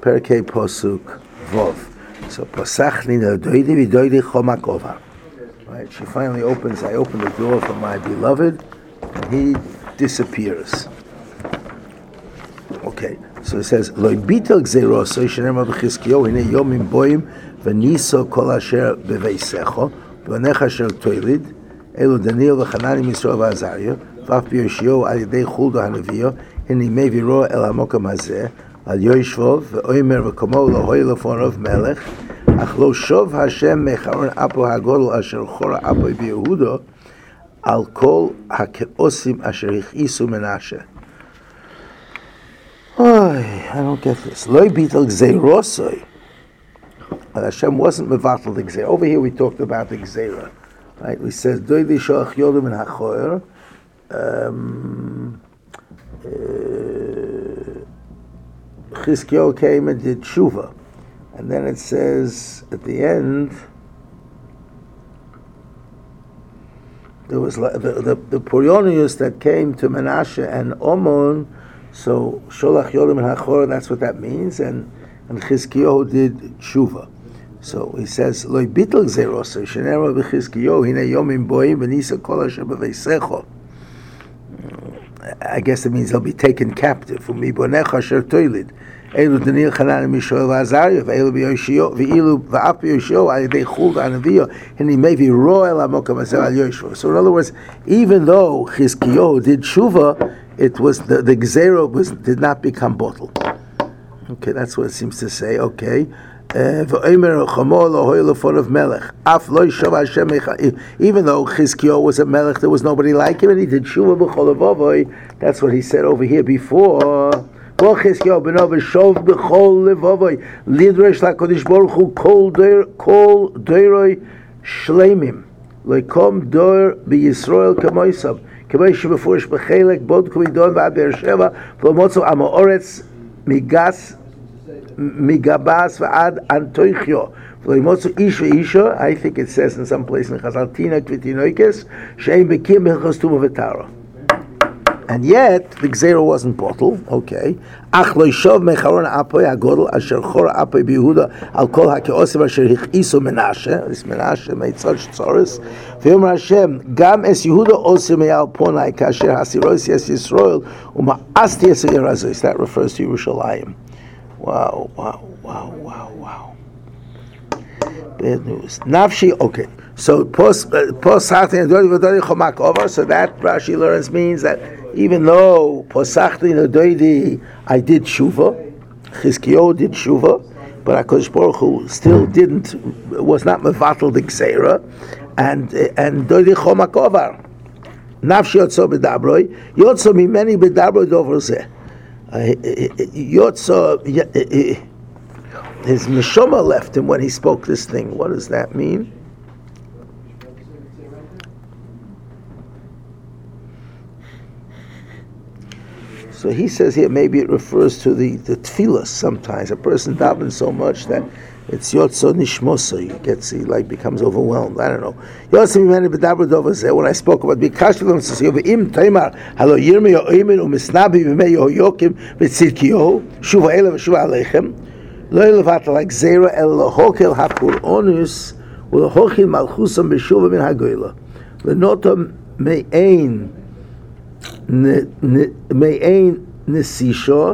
Perkei Posuk Vov. So Pasachni Doidi Vidoidi Chomak Ovar. Right? She finally opens. I open the door for my beloved, and he disappears. Okay. So it says Lo Bitel Gzeiro So Shenemar B'Chizkiyo Hine Yomim Boim V'Niso Kol Asher B'Veisecho V'Necha Asher Toilid Elu Daniel V'Chanani Yisrael V'Azariah V'Af B'Yoshio Al Yedei Chulda Hanaviyah Hine Meviro El HaMokam Hazeh Al Yoshvov V'Oimer V'Komo L'Hoi L'Fonov Melech Ach Lo Shov Hashem Mecharon Apo HaGodol Asher Chora Apo B'Yehuda Al Kol HaKeosim Asher Hichisu Menashe. I don't get this. Loi bitel gzeirosoi. Hashem wasn't mevatel the gzeira. Over here we talked about the gzeira, right? We said doidi shoach yodim in hachoyer. Chizkiyahu came and did tshuva, and then it says at the end there was the Purionius that came to Menashe and Omon. So Sholach Yodim and Hachor, that's what that means, and Chizkiyahu did tshuva. So he says Lo bitel gzeirosoi shenemar b'Chizkiyahu hine yomim boim v'nisa kol asher b'veisecho. I guess it means they'll be taken captive. U'mibonecha asher toilid elu Daniel Chanani Mishoel v'Azariah v'elu b'Yoshio v'ilu v'af b'Yoshio al yedei Chulda Hanaviyah hine mevi ro el hamokam hazeh al Yoshvo. So in other words, even though Chizkiyahu did tshuva, it was the gzeira did not become bottled. Okay, that's what it seems to say. Okay, even though Chizkiyahu was a melech, there was nobody like him, and he did tshuva b'chol levavoi. That's what he said over here before. Chizkiyahu b'no v'shov b'chol levavoi lidresh lakodesh baruch hu kol doiroi shleimim leikom doir b'Yisrael kamoisav. כמי שמפורש בחלק בודקו מדון ועד באר שבע ולא מוצאו עם האורץ מגבס ועד אנטויכיו ולא מוצאו איש ואישו. I think it says in some place in חז"ל תינוק ותינוקס שאין בקיים בהלכות טומאה וטהרה. And yet the gzeira wasn't bottled. Okay. Ach lo yishov mecharon apoy hagodol asher chora apoy b'Yehuda al kol hakeosim asher hichisu Menashe. This Menashe made such tzoros. V'yomer Hashem gam es Yehuda osim meyal ponai kasher hasiros yes Yisrael uma'asti es yerazois. That refers to Yerushalayim. Wow. Bad news. Nafshi. Okay. So post sachti and dodi v'dodi chomak over. So that Rashi learns means that even though posachti and dodi I did tshuva, Chizkiyahu did tshuva, but HaKadosh Baruch Hu still was not mevatel the gzeira, and dodi chomak over. Nafshi yotzo b'dabroi yotzo mimeni b'dabroi dover zeh. Yotzo. His neshama left him when he spoke this thing. What does that mean? So he says here, maybe it refers to the tefillah. Sometimes a person davens so much that it's yotzo nishmoso. He becomes overwhelmed. I don't know. When I spoke about bikashlim im taimar halo yirmi yoimin umisnabi v'mei yoyokim v'tzidkiyo shuva ela v'shuva aleichem lo yelevat like zera el lahokel hapur onus u'lahochil malchusam b'shuva min hagoyla l'notam me'ein me'ein nesisho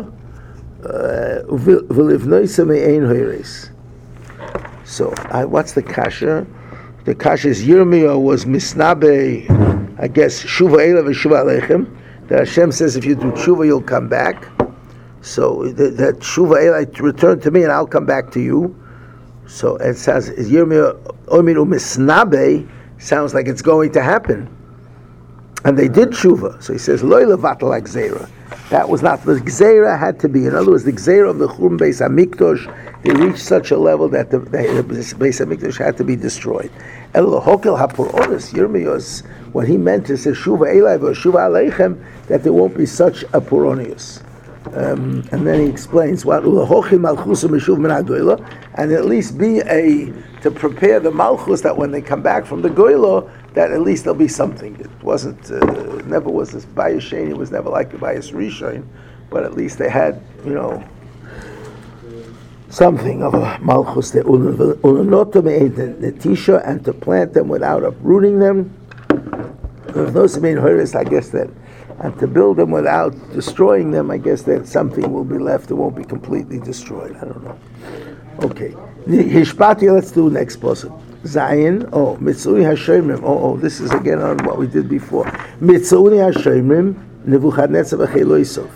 v'livnoisa me'ein hoiris. So, what's the kasha? The kasha is Yirmiyah was misnabe, I guess, shuva ela v'shuva aleichem. That Hashem says if you do tshuva, you'll come back. So that shuva ela, return to me and I'll come back to you. So it says Yirmiyah omiru misnabe sounds like it's going to happen. And they did tshuva. So he says, Lo levatel gzeira. That was not, the gzeira had to be, in other words, the gzeira of the Churban Beis HaMikdash, they reached such a level that the Beis HaMikdash had to be destroyed. El hokel hapuronis, Yirmiyah, what he meant is, Shuva Elai v'Shuva Aleichem, that there won't be such a puronius. And then he explains what Ulahochim Malchusim Meshuv Min HaGoyla, and at least be to prepare the Malchus that when they come back from the Goyla, that at least there'll be something. It wasn't, never was this Bayis Sheni, it was never like the Bayis Rishon, but at least they had, something of a malchus, the netisha, and to plant them without uprooting them. Those main hurries, I guess that, and to build them without destroying them, I guess that something will be left. It won't be completely destroyed. I don't know. Okay, Hishpati. Let's do next person. Zayin. Mitzuni Hashemrim. This is again on what we did before. Mitzuni Hashemrim. Nebuchadnezzar v'cheloisov.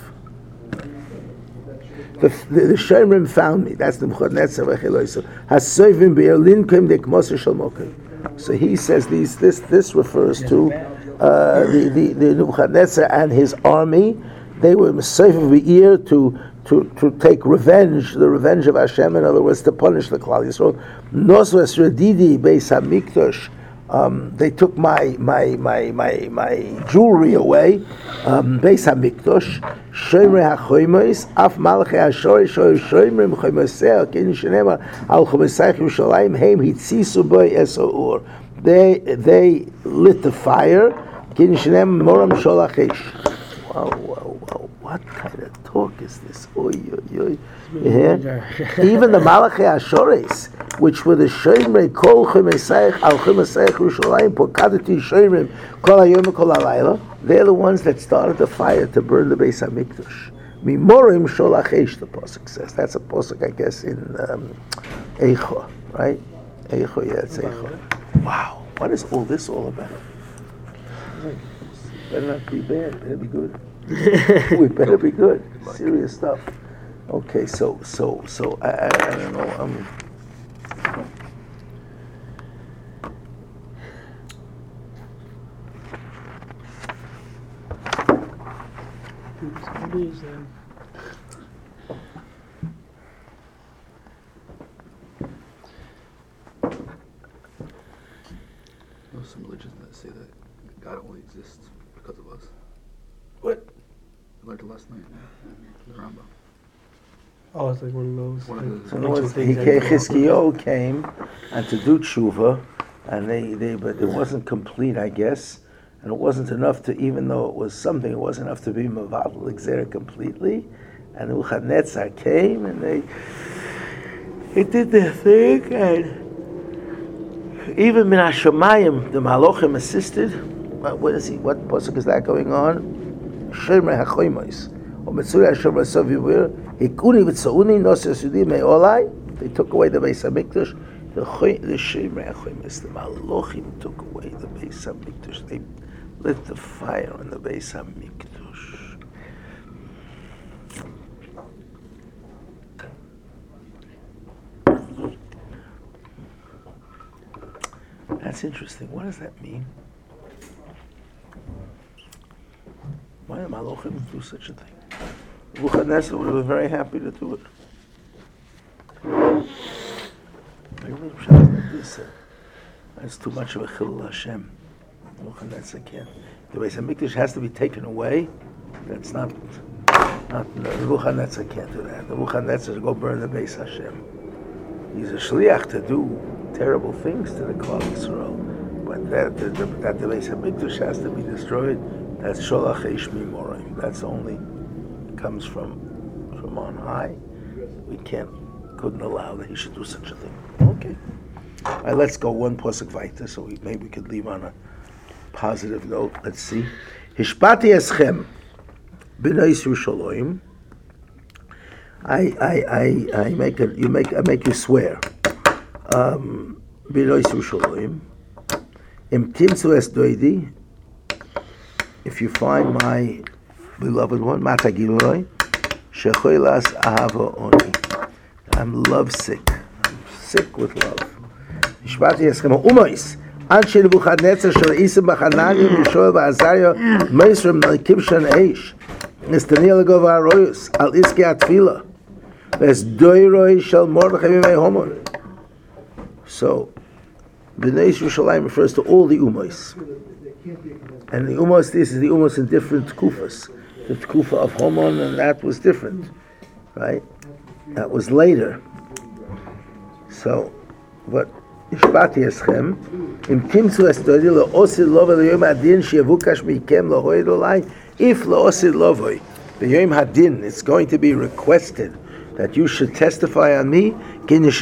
The Shemrim found me. That's Nebuchadnezzar v'cheloisov. Hasoivim be'erlinkim dekmoser shel mokim. So he says this refers to the Nebuchadnezzar and his army. They were Mesoivim be'ir to take revenge, the revenge of Hashem. In other words, to punish the Klal Yisrael. Nosvas redidi beis hamikdash. They took my jewelry away. Beis hamikdash. Shomer hachoymes. Af malchei hashori shomer choymeseh. Kin shenemar al chomesayich Yerushalayim heim hitzisu boi esour. They lit the fire. Kin shenemar moram sholachish. Wow. What kind of talk is this? Oy. Yeah. Even the Malachei Ashores, which were the Shomer Kol Chomesayich Al Chomesayich Yerushalayim Pokadati Shomerim Kol Hayom Kol Halayla, they're the ones that started the fire to burn the Beis Hamikdash. Mimorim Sholachesh, the pasuk says. That's a pasuk, I guess, in Eicho, right? Eicho, yeah, it's Eicho. Wow, what is all this all about? Better not be bad. Better be good. We better be good. Serious stuff. Okay, so I don't know. There's some religions that say that God only exists because of us. What? I learned it last night. The Rambam. Oh, it's like one of those. One of those. So in other words, Chizkiyahu came and to do tshuva, and but it wasn't complete, I guess, and it wasn't enough to, even though it was something, it wasn't enough to be Mavadal Exer completely. And Nebuchadnezzar came, and they did their thing, and even Min HaShamayim, the Malochim assisted. What is he? What pasuk is that going on? Shomer hachoymes. Or Mitzuri Hashem Rasavivir. Hikuni v'tzauni noses yudi me'olai. They took away the Beis Hamikdash. The Shomer hachoymes. The Malochim took away the Beis Hamikdash. They lit the fire on the Beis Hamikdash. That's interesting. What does that mean? Why did Malochim do such a thing? Nebuchadnezzar would have been very happy to do it. That's too much of a chilul Hashem. Nebuchadnezzar can't. The Beis Hamikdash has to be taken away. That's not Nebuchadnezzar can't do that. Nebuchadnezzar to go burn the Beis Hashem. He's a shliach to do terrible things to the Klal Yisrael, but that the Beis Hamikdash has to be destroyed. That's Sholach Eish Mimorim. That's only comes from on high. We couldn't allow that he should do such a thing. Okay. All right, let's go one pasuk weiter, so maybe we could leave on a positive note. Let's see. Hishpati eschem b'nei Yerushalayim. I make you swear. B'nei Yerushalayim. Im timtzu es doidi. If you find my beloved one, Matagiloi, Shechoilas Ahava Oni. I'm lovesick. I'm sick with love. Shvati Eschema Umois. Anshe Nebuchadnezzar Shal Isim Bachanani Mishoel Ba'azaria Meisrim Kibshan Eish. Nestaniel Gova Arroyus Al Iske Atfila. Ves Doiroi Shal Mordechai Mimei Homon. So, B'nai Yerushalayim refers to all the Umois. And the Umos, this is the Umos in different Kufas. The Kufa of Homon, and that was different, right? That was later. So, what Ishpati Eschem, Im Timtzu Estodi Lo'osid Lovoi L'Yom Hadin She'yavukash Mikem Lo'hoid Olai. If Lo'osid Lovoi, the Yom Hadin, it's going to be requested that you should testify on me. They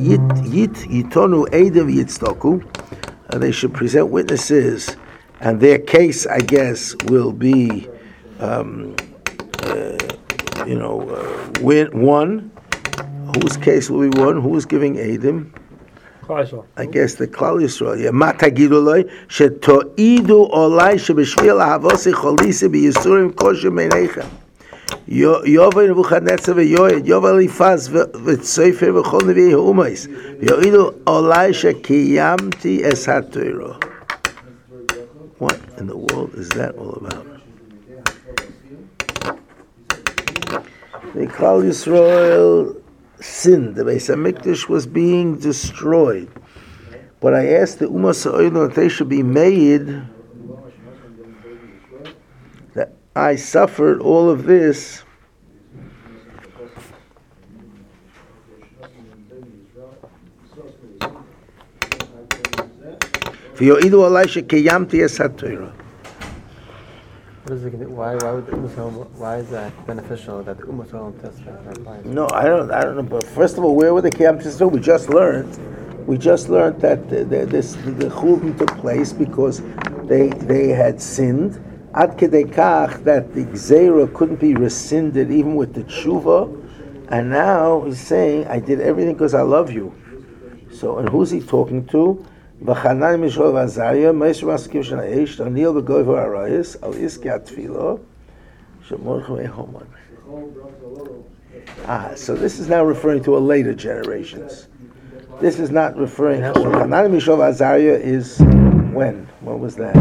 should present witnesses, and their case, I guess, will be, won. Whose case will be won? Who's giving Eidim? I guess the Klal Yisrael. Yeah. Ma tagidu loy shetoidu olai shebishvil ahavosei cholisi biyisurim kosher meinechem. Yovei Nebuchadnezzar veYoed Yovei Eliphaz v'Tzofer v'chol nevei ha'umais v'yoidu olai shekiyamti es haTorah. What in the world is that all about? The Klal Yisrael sinned. The Beis Hamikdash was being destroyed. But I asked the Ummah Sa'odah that they should be made that I suffered all of this v'yoidu alai shekiyamti es haTorah. Why is that beneficial that the Ummah Shalom testify? No, I don't know. But first of all, where were the Kiyam Testify? We just learned that the Churban took place because they had sinned. Ad kedei kach that the Gzeira couldn't be rescinded even with the tshuva, and now he's saying, I did everything because I love you. So, and who's he talking to? V'chanan mishol v'azariah, me'esher maskiv shana eish, Daniel v'goy v'arayis, al iski atfilo, shemorchu ehoman. So this is now referring to a later generations. This is not referring to V'chanan mishol v'azariah is when? What was that?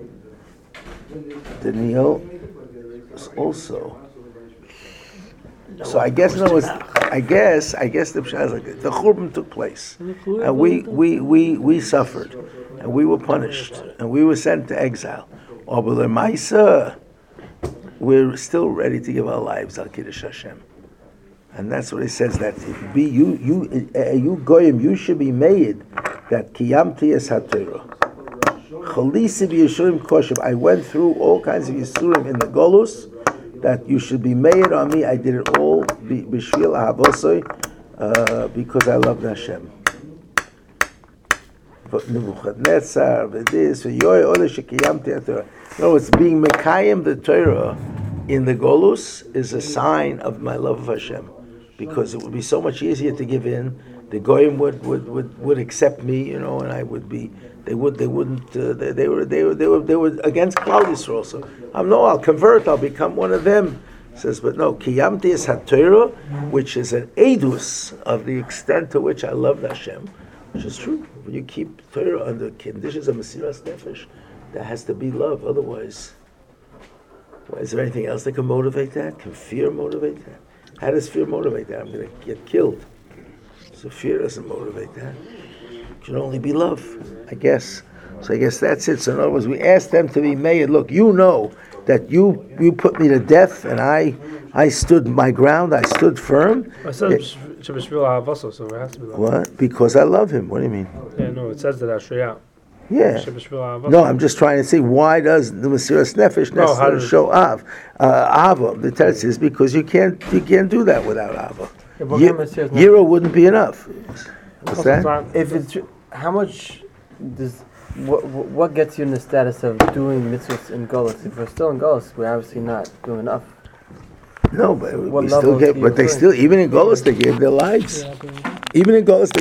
Daniel also. So I guess the pshat is like this. The Churban took place, and we suffered, and we were punished, and we were sent to exile. We're still ready to give our lives al Kiddush Hashem, and that's what it says. That you goyim, you should be made that kiyamti es haTorah. Cholisi b'yisurim kosher. I went through all kinds of yisurim in the Golus. That you should be made on me. I did it all b'shvil ahavosei, because I loved Hashem. Nebuchadnezzar, v'dis, v'yoy oleh shekiyamti haTorah. No, it's being mekayim the Torah in the Golus is a sign of my love of Hashem, because it would be so much easier to give in. The goyim would accept me, and I would be. They were against Klal Yisrael. So I'll convert. I'll become one of them. It says, but no, kiyamti es haTorah, which is an edus of the extent to which I love Hashem, which is true. When you keep Torah under conditions of Mesiras Nefesh, there has to be love. Otherwise, is there anything else that can motivate that? Can fear motivate that? How does fear motivate that? I'm going to get killed. So fear doesn't motivate that. It can only be love, I guess. So I guess that's it. So in other words, we asked them to be made. Look, you know that you put me to death, and I stood my ground. I stood firm. I said Shebishvil Ahavosei, so it has to be love. What? Because I love him. What do you mean? Yeah, no, it says that Ashriyah. Yeah. No, I'm just trying to see why does the Mesiras Nefesh necessarily show Ava? The text is because you can't do that without Ava. Yira wouldn't be enough. What's that? If it's how much does what gets you in the status of doing mitzvahs in Golus? If we're still in Golus, we're obviously not doing enough. No, but we still get. But they still, even in Golus, they gave their lives. Even in Golus,